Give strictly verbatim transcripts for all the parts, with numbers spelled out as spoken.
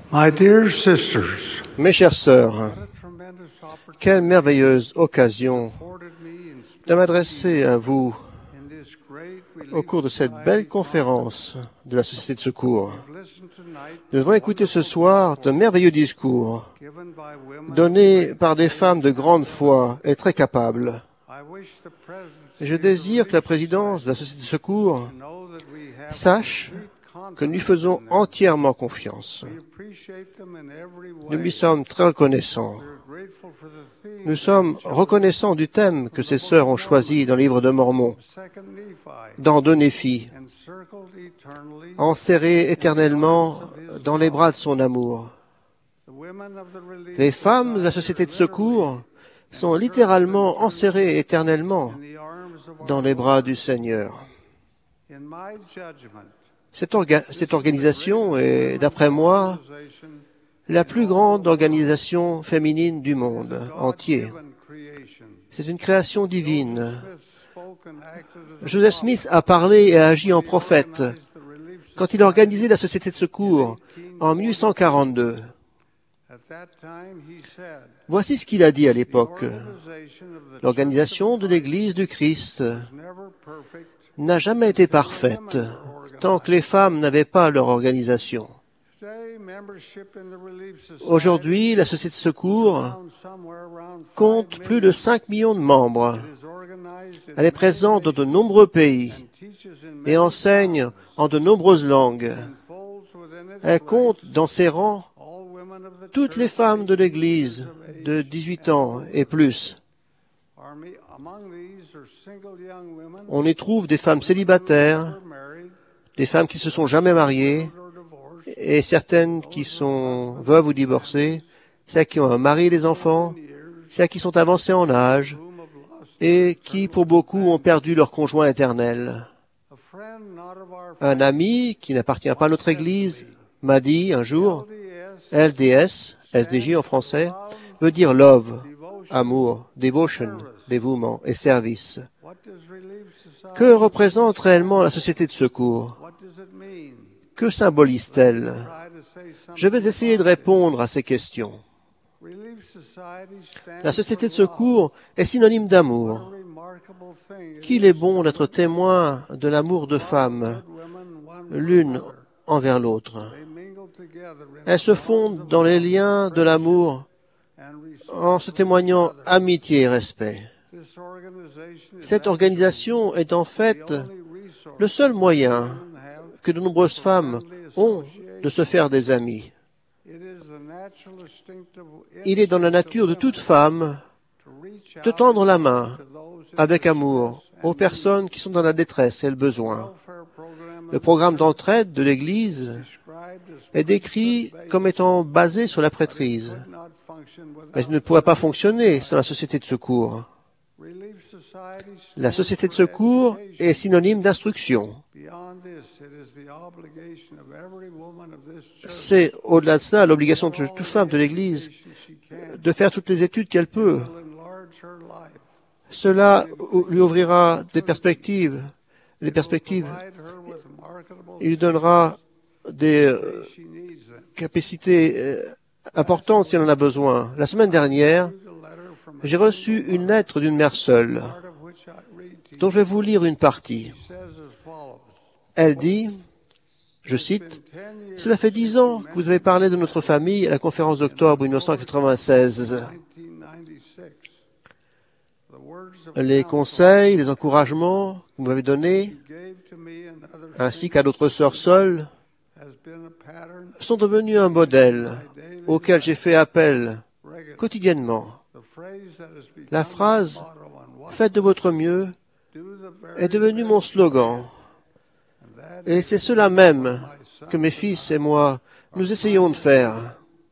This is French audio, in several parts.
My dear sisters, Mes chères sœurs, quelle merveilleuse occasion de m'adresser à vous au cours de cette belle conférence de la Société de secours. Nous devons écouter ce soir de merveilleux discours donnés par des femmes de grande foi et très capables. Je désire que la présidence de la Société de secours sache que nous lui faisons entièrement confiance. Nous lui sommes très reconnaissants. Nous sommes reconnaissants du thème que ces sœurs ont choisi dans le livre de Mormon, dans deux Néphi, enserrées éternellement dans les bras de son amour. Les femmes de la Société de secours sont littéralement enserrées éternellement dans les bras du Seigneur. Cette, orga- cette organisation est, d'après moi, la plus grande organisation féminine du monde entier. C'est une création divine. Joseph Smith a parlé et a agi en prophète quand il a organisé la Société de secours en mille huit cent quarante-deux. Voici ce qu'il a dit à l'époque. L'organisation de l'Église du Christ n'a jamais été parfaite tant que les femmes n'avaient pas leur organisation. Aujourd'hui, la Société de secours compte plus de cinq millions de membres. Elle est présente dans de nombreux pays et enseigne en de nombreuses langues. Elle compte dans ses rangs toutes les femmes de l'Église de dix-huit ans et plus. On y trouve des femmes célibataires, des femmes qui ne se sont jamais mariées, et certaines qui sont veuves ou divorcées, celles qui ont un mari et des enfants, celles qui sont avancées en âge, et qui, pour beaucoup, ont perdu leur conjoint éternel. Un ami, qui n'appartient pas à notre Église, m'a dit un jour, L D S, S D J en français, veut dire love, amour, devotion, dévouement et service. Que représente réellement la Société de secours? Que symbolise-t-elle? Je vais essayer de répondre à ces questions. La Société de secours est synonyme d'amour. Qu'il est bon d'être témoin de l'amour de femmes, l'une envers l'autre. Elles se fondent dans les liens de l'amour en se témoignant amitié et respect. Cette organisation est en fait le seul moyen que de nombreuses femmes ont de se faire des amis. Il est dans la nature de toute femme de tendre la main avec amour aux personnes qui sont dans la détresse et le besoin. Le programme d'entraide de l'Église est décrit comme étant basé sur la prêtrise, mais il ne pourrait pas fonctionner sans la Société de secours. La Société de secours est synonyme d'instruction. C'est, au-delà de cela, l'obligation de toute femme de l'Église de faire toutes les études qu'elle peut. Cela lui ouvrira des perspectives, des perspectives. Il lui donnera des euh, capacités euh, importantes si elle en a besoin. La semaine dernière, j'ai reçu une lettre d'une mère seule, dont je vais vous lire une partie. Elle dit, je cite, « Cela fait dix ans que vous avez parlé de notre famille à la conférence d'octobre mille neuf cent quatre-vingt-seize. Les conseils, les encouragements que vous m'avez donnés, ainsi qu'à d'autres sœurs seules, sont devenus un modèle auquel j'ai fait appel quotidiennement. La phrase « Faites de votre mieux » est devenue mon slogan. Et c'est cela même que mes fils et moi, nous essayons de faire.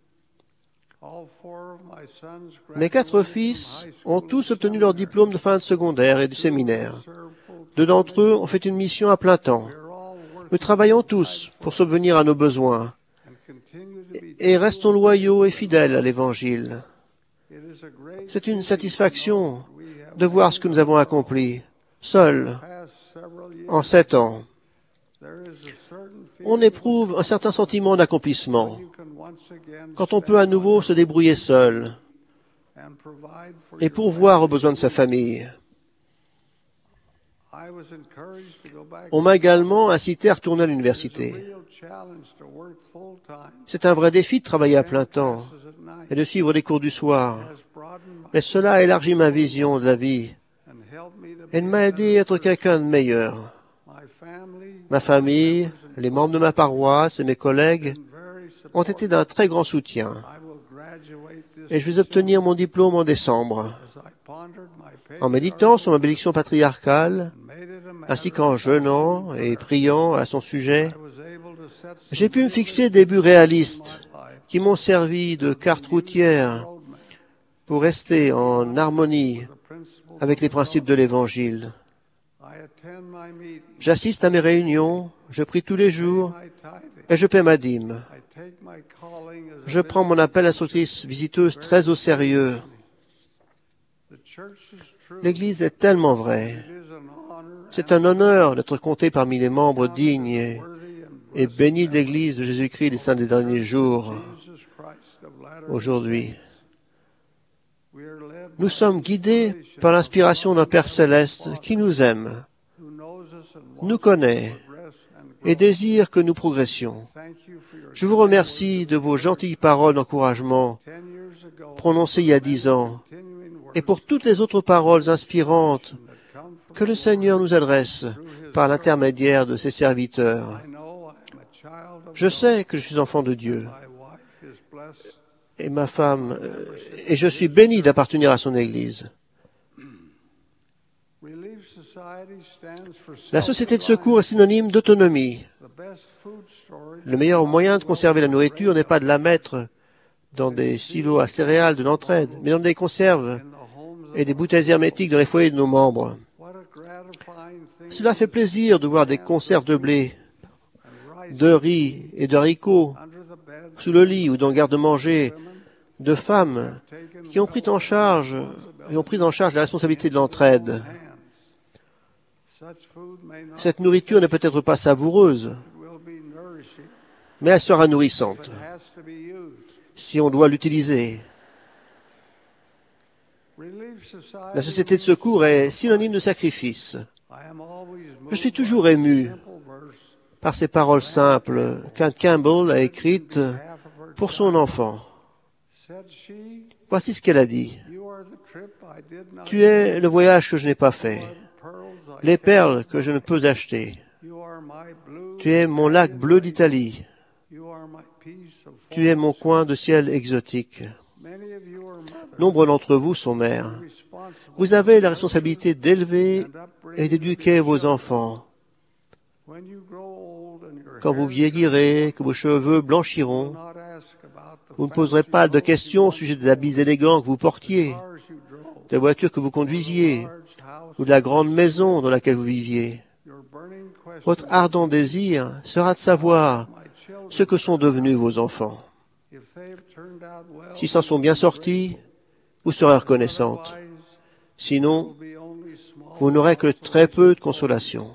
Mes quatre fils ont tous obtenu leur diplôme de fin de secondaire et du séminaire. Deux d'entre eux ont fait une mission à plein temps. Nous travaillons tous pour subvenir à nos besoins et restons loyaux et fidèles à l'Évangile. C'est une satisfaction de voir ce que nous avons accompli, seuls, en sept ans. On éprouve un certain sentiment d'accomplissement. quand on peut à nouveau se débrouiller seul et pourvoir aux besoins de sa famille. On m'a également incité à retourner à l'université. C'est un vrai défi de travailler à plein temps et de suivre les cours du soir. Mais cela a élargi ma vision de la vie et m'a aidé à être quelqu'un de meilleur. Ma famille, les membres de ma paroisse et mes collègues ont été d'un très grand soutien. Et je vais obtenir mon diplôme en décembre. En méditant sur ma bénédiction patriarcale, ainsi qu'en jeûnant et priant à son sujet, j'ai pu me fixer des buts réalistes qui m'ont servi de carte routière pour rester en harmonie avec les principes de l'Évangile. J'assiste à mes réunions, je prie tous les jours et je paie ma dîme. Je prends mon appel instructrice visiteuse très au sérieux. L'Église est tellement vraie. C'est un honneur d'être compté parmi les membres dignes et bénis de l'Église de Jésus-Christ des saints des derniers jours. Aujourd'hui, nous sommes guidés par l'inspiration d'un Père céleste qui nous aime, nous connaît et désire que nous progressions. Je vous remercie de vos gentilles paroles d'encouragement prononcées il y a dix ans et pour toutes les autres paroles inspirantes que le Seigneur nous adresse par l'intermédiaire de ses serviteurs. Je sais que je suis enfant de Dieu et ma femme, et je suis béni d'appartenir à son Église. La société de secours est synonyme d'autonomie. Le meilleur moyen de conserver la nourriture n'est pas de la mettre dans des silos à céréales de l'entraide, mais dans des conserves et des bouteilles hermétiques dans les foyers de nos membres. Cela fait plaisir de voir des conserves de blé, de riz et de haricots sous le lit ou dans le garde-manger de femmes qui ont pris en charge, et ont pris en charge la responsabilité de l'entraide. Cette nourriture n'est peut-être pas savoureuse, mais elle sera nourrissante si on doit l'utiliser. La société de secours est synonyme de sacrifice. Je suis toujours ému par ces paroles simples qu'Anne Campbell a écrites pour son enfant. Voici ce qu'elle a dit. Tu es le voyage que je n'ai pas fait, les perles que je ne peux acheter. Tu es mon lac bleu d'Italie. Tu es mon coin de ciel exotique. Nombre d'entre vous sont mères. Vous avez la responsabilité d'élever et d'éduquer vos enfants. Quand vous vieillirez, que vos cheveux blanchiront, vous ne poserez pas de questions au sujet des habits élégants que vous portiez, des voitures que vous conduisiez, ou de la grande maison dans laquelle vous viviez. Votre ardent désir sera de savoir ce que sont devenus vos enfants. S'ils s'en sont bien sortis, vous serez reconnaissante. Sinon, vous n'aurez que très peu de consolation.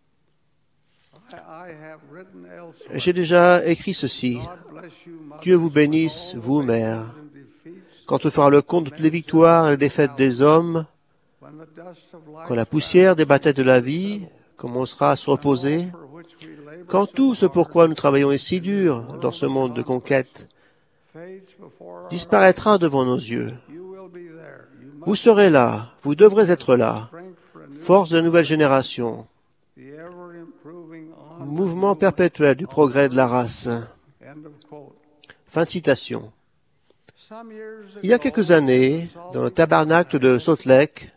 J'ai déjà écrit ceci. Dieu vous bénisse, vous, mères. Quand on fera le compte de toutes les victoires et les défaites des hommes, quand la poussière des batailles de la vie commencera à se reposer, quand tout ce pourquoi nous travaillons est si dur dans ce monde de conquête disparaîtra devant nos yeux. Vous serez là, vous devrez être là, force de la nouvelle génération, mouvement perpétuel du progrès de la race. Fin de citation. Il y a quelques années, dans le tabernacle de Salt Lake,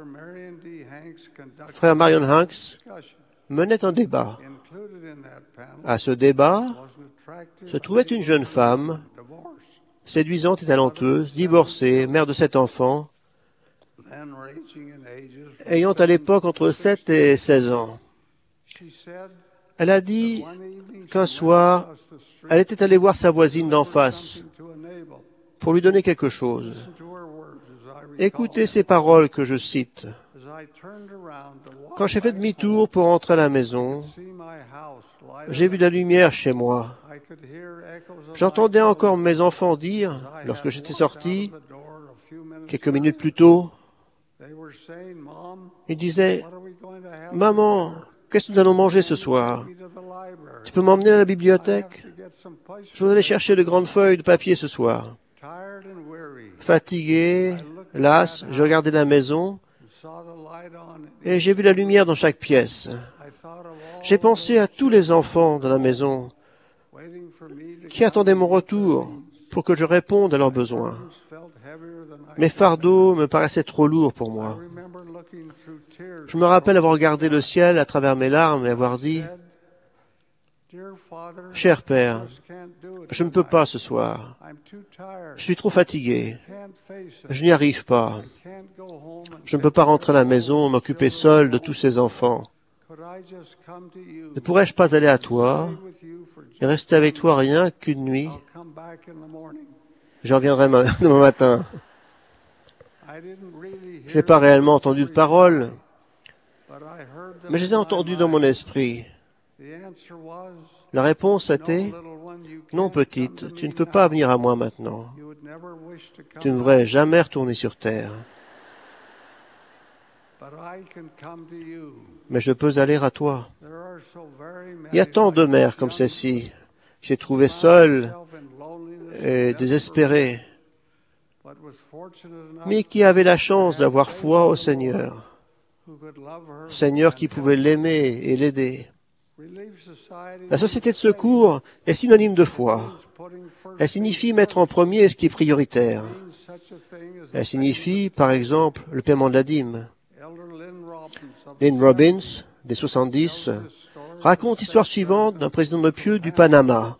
frère Marion Hanks menait un débat. À ce débat se trouvait une jeune femme, séduisante et talentueuse, divorcée, mère de sept enfants, ayant à l'époque entre sept et seize ans. Elle a dit qu'un soir, elle était allée voir sa voisine d'en face pour lui donner quelque chose. Écoutez ces paroles que je cite. Quand j'ai fait demi-tour pour entrer à la maison, j'ai vu de la lumière chez moi. J'entendais encore mes enfants dire, lorsque j'étais sorti, quelques minutes plus tôt, ils disaient, « Maman, qu'est-ce que nous allons manger ce soir? Tu peux m'emmener à la bibliothèque? Je voudrais aller chercher de grandes feuilles de papier ce soir. » Fatigué, las, je regardais la maison et j'ai vu la lumière dans chaque pièce. J'ai pensé à tous les enfants de la maison qui attendaient mon retour pour que je réponde à leurs besoins. Mes fardeaux me paraissaient trop lourds pour moi. Je me rappelle avoir regardé le ciel à travers mes larmes et avoir dit, « Cher Père, je ne peux pas ce soir. Je suis trop fatigué. Je n'y arrive pas. Je ne peux pas rentrer à la maison et m'occuper seul de tous ces enfants. Ne pourrais-je pas aller à toi et rester avec toi rien qu'une nuit? J'en reviendrai demain matin. » Je n'ai pas réellement entendu de paroles, mais je les ai entendues dans mon esprit. La réponse était, « Non, petite, tu ne peux pas venir à moi maintenant. Tu ne voudrais jamais retourner sur terre. Mais je peux aller à toi. » Il y a tant de mères comme celle-ci, qui s'est trouvée seule et désespérée, mais qui avait la chance d'avoir foi au Seigneur. Seigneur qui pouvait l'aimer et l'aider. La société de secours est synonyme de foi. Elle signifie mettre en premier ce qui est prioritaire. Elle signifie, par exemple, le paiement de la dîme. Lynn Robbins, des soixante-dix, raconte l'histoire suivante d'un président de pieux du Panama.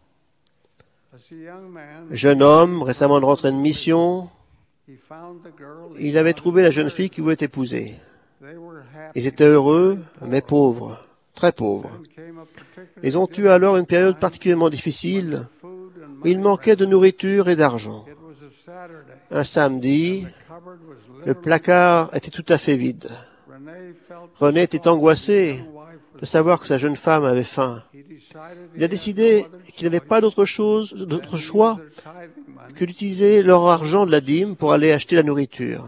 Jeune homme, récemment rentré de mission, il avait trouvé la jeune fille qu'il voulait épouser. Ils étaient heureux, mais pauvres, très pauvres. Ils ont eu alors une période particulièrement difficile où il manquait de nourriture et d'argent. Un samedi, le placard était tout à fait vide. René était angoissé de savoir que sa jeune femme avait faim. Il a décidé qu'il n'avait pas d'autre chose, d'autre choix que d'utiliser leur argent de la dîme pour aller acheter la nourriture.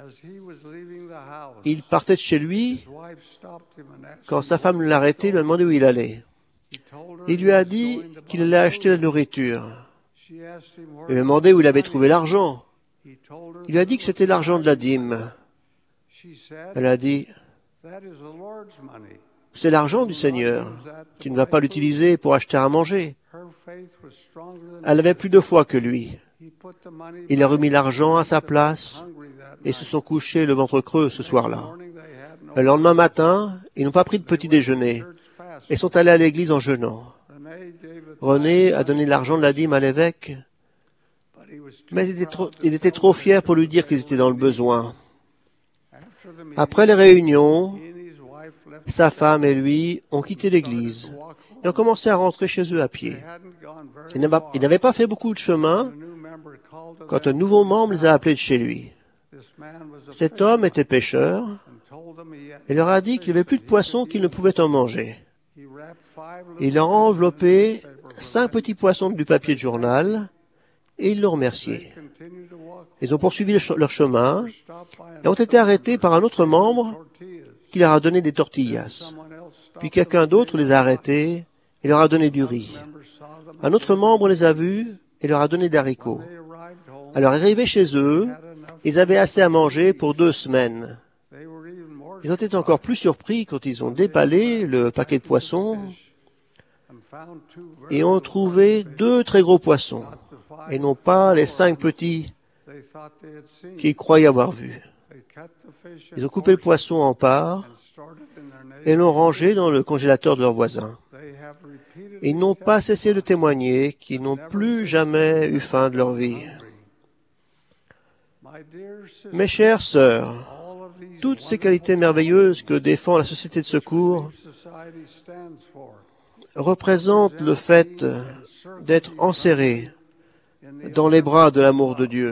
Il partait de chez lui quand sa femme l'arrêtait et lui a demandé où il allait. Il lui a dit qu'il allait acheter la nourriture. Il lui a demandé où il avait trouvé l'argent. Il lui a dit que c'était l'argent de la dîme. Elle a dit, « C'est l'argent du Seigneur. Tu ne vas pas l'utiliser pour acheter à manger. » Elle avait plus de foi que lui. Il a remis l'argent à sa place et se sont couchés le ventre creux ce soir-là. Le lendemain matin, ils n'ont pas pris de petit déjeuner et sont allés à l'église en jeûnant. René a donné l'argent de la dîme à l'évêque, mais il était trop, il était trop fier pour lui dire qu'ils étaient dans le besoin. Après les réunions, sa femme et lui ont quitté l'église et ont commencé à rentrer chez eux à pied. Ils n'avaient pas fait beaucoup de chemin quand un nouveau membre les a appelés de chez lui. Cet homme était pêcheur et leur a dit qu'il n'y avait plus de poissons, qu'ils ne pouvaient en manger. Il leur a enveloppé cinq petits poissons du papier de journal et ils l'ont remercié. Ils ont poursuivi leur chemin et ont été arrêtés par un autre membre qui leur a donné des tortillas. Puis quelqu'un d'autre les a arrêtés et leur a donné du riz. Un autre membre les a vus et leur a donné des haricots. Alors, arrivés chez eux, ils avaient assez à manger pour deux semaines. Ils ont été encore plus surpris quand ils ont déballé le paquet de poissons et ont trouvé deux très gros poissons, et non pas les cinq petits qu'ils croyaient avoir vus. Ils ont coupé le poisson en parts et l'ont rangé dans le congélateur de leurs voisins. Ils n'ont pas cessé de témoigner qu'ils n'ont plus jamais eu faim de leur vie. Mes chères sœurs, toutes ces qualités merveilleuses que défend la société de secours représentent le fait d'être enserrés dans les bras de l'amour de Dieu.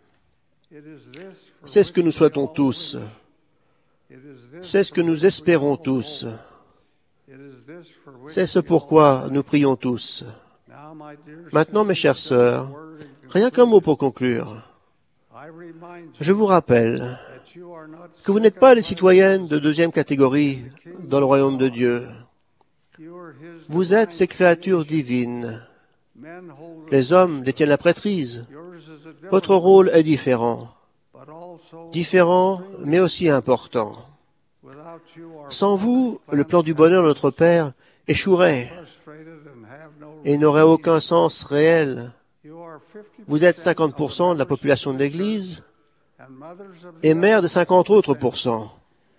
C'est ce que nous souhaitons tous. C'est ce que nous espérons tous. C'est ce pourquoi nous prions tous. Maintenant, mes chères sœurs, rien qu'un mot pour conclure. Je vous rappelle que vous n'êtes pas des citoyennes de deuxième catégorie dans le royaume de Dieu. Vous êtes ces créatures divines. Les hommes détiennent la prêtrise. Votre rôle est différent. Différent, mais aussi important. Sans vous, le plan du bonheur de notre Père échouerait et n'aurait aucun sens réel. Vous êtes cinquante pour cent de la population de l'Église et mère de cinquante autres pourcents.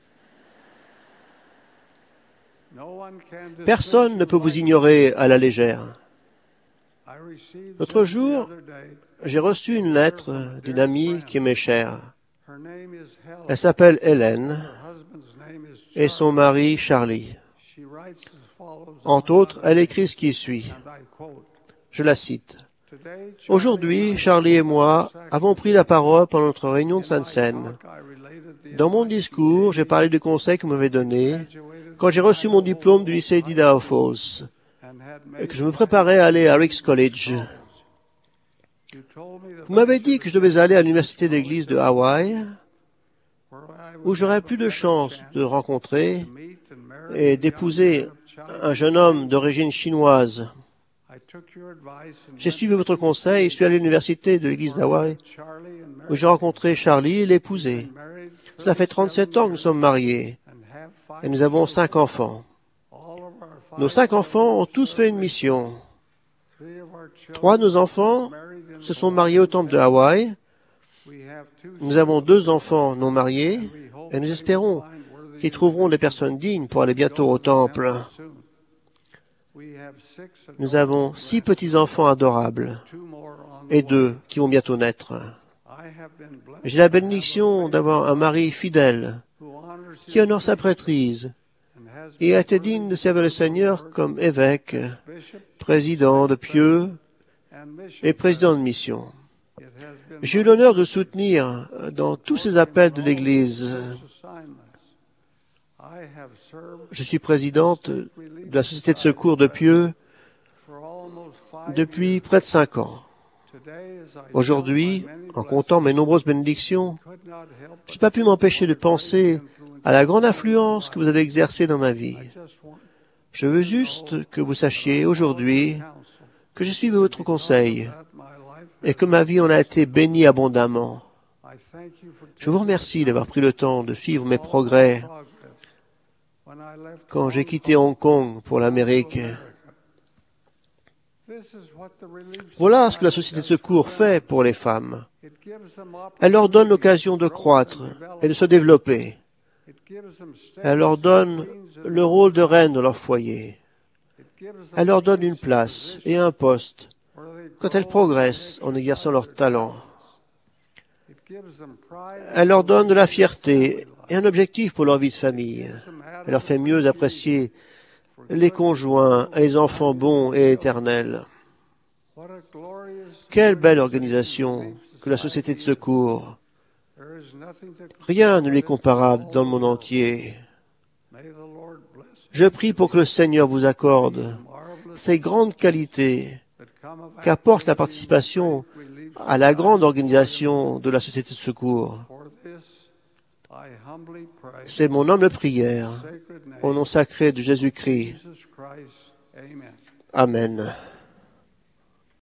Personne ne peut vous ignorer à la légère. L'autre jour, j'ai reçu une lettre d'une amie qui m'est chère. Elle s'appelle Hélène et son mari Charlie. Entre autres, elle écrit ce qui suit. Je la cite. Aujourd'hui, Charlie et moi avons pris la parole pendant notre réunion de Sainte Seine. Dans mon discours, j'ai parlé des conseils que vous m'avez donnés quand j'ai reçu mon diplôme du lycée d'Idaho Falls et que je me préparais à aller à Ricks College. Vous m'avez dit que je devais aller à l'université d'église de Hawaï, où j'aurais plus de chances de rencontrer et d'épouser un jeune homme d'origine chinoise. J'ai suivi votre conseil et suis allé à l'université de l'église d'Hawaï, où j'ai rencontré Charlie et l'ai épousé. Cela fait trente-sept ans que nous sommes mariés et nous avons cinq enfants. Nos cinq enfants ont tous fait une mission. Trois de nos enfants se sont mariés au temple de Hawaï. Nous avons deux enfants non mariés et nous espérons qu'ils trouveront des personnes dignes pour aller bientôt au temple. Nous avons six petits-enfants adorables et deux qui vont bientôt naître. J'ai la bénédiction d'avoir un mari fidèle qui honore sa prêtrise et a été digne de servir le Seigneur comme évêque, président de pieux et président de mission. J'ai eu l'honneur de soutenir dans tous ces appels de l'Église. Je suis présidente de la Société de secours de pieux depuis près de cinq ans. Aujourd'hui, en comptant mes nombreuses bénédictions, je n'ai pas pu m'empêcher de penser à la grande influence que vous avez exercée dans ma vie. Je veux juste que vous sachiez aujourd'hui que je suis votre conseil et que ma vie en a été bénie abondamment. Je vous remercie d'avoir pris le temps de suivre mes progrès quand j'ai quitté Hong Kong pour l'Amérique. Voilà ce que la Société de secours fait pour les femmes. Elle leur donne l'occasion de croître et de se développer. Elle leur donne le rôle de reine dans leur foyer. Elle leur donne une place et un poste quand elles progressent en exerçant leur talent. Elle leur donne de la fierté et un objectif pour leur vie de famille. Elle leur fait mieux apprécier les conjoints et les enfants bons et éternels. Quelle belle organisation que la Société de secours. Rien ne lui est comparable dans le monde entier. Je prie pour que le Seigneur vous accorde ces grandes qualités qu'apporte la participation à la grande organisation de la Société de secours. C'est mon humble prière au nom sacré de Jésus-Christ. Amen.